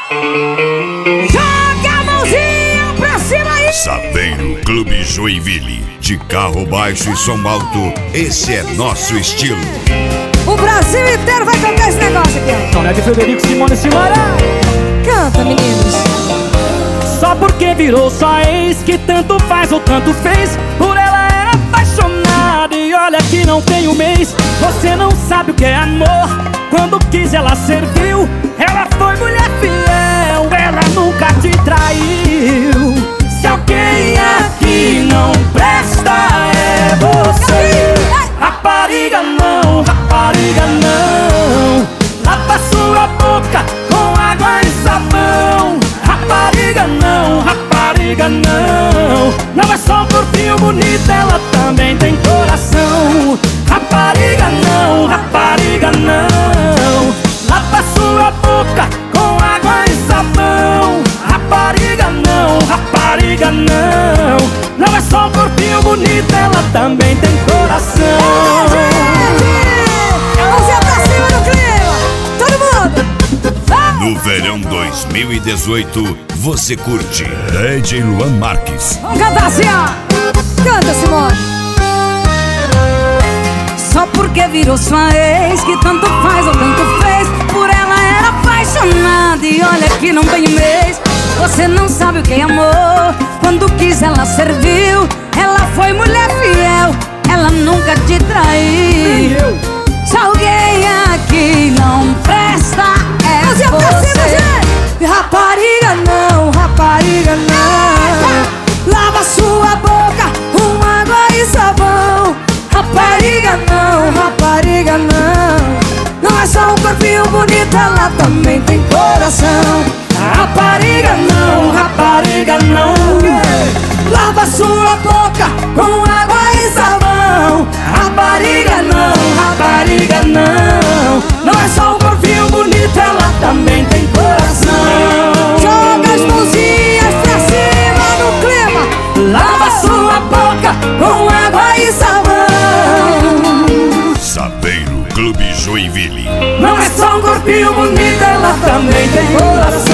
Joga a mãozinha pra cima aí! Saveiro Clube Joinville. De carro baixo e som alto, esse é nosso estilo. O Brasil inteiro vai cantar esse negócio aqui, ó. Tonel de Frederico, Simone Simara. Canta, meninos. Só porque virou sua ex, que tanto faz ou tanto fez. Por ela era apaixonada e olha que não tem um mês. Você não sabe o que é amor. Quando quis ela serviu. Ela foi mulher fiel, ela nunca te traiu. Se alguém aqui não presta é você. Rapariga não, rapariga não. Lava sua boca com água e sabão. Rapariga não, rapariga não. Não é só um corpinho bonito, ela também tem coração. Rapariga não, rapariga não. Lava sua boca com água e sabão. Rapariga não, rapariga não. Não é só um corpinho bonito, ela também tem coração. Mãozinha pra cima no clima! Todo mundo! Vai! No verão 2018, você curte DJ Luan Marques. Vamos cantar assim, ó! Canta, Simone! Só porque virou sua ex, que tanto faz ou tanto fez. Por ela era apaixonada e olha que não tem um mês. Você não sabe o que é amor. Quando quis ela serviu. Ela foi mulher fiel, ela nunca te traiu. Se alguém aqui não presta é você. Rapariga não, rapariga não. Lava sua boca com água e sabão. Rapariga não, rapariga não. Não é só um corpinho bonito, ela também tem coração. Rapariga não, rapariga não. Lava sua boca com água e sabão. Rapariga não, rapariga não. Não é só um corpinho bonito, ela também tem coração. Joga as mãozinhas pra cima no clima. Lava sua boca com água e sabão. Saveiro Clube Joinville. Não é só um corpinho bonito, ela também tem coração.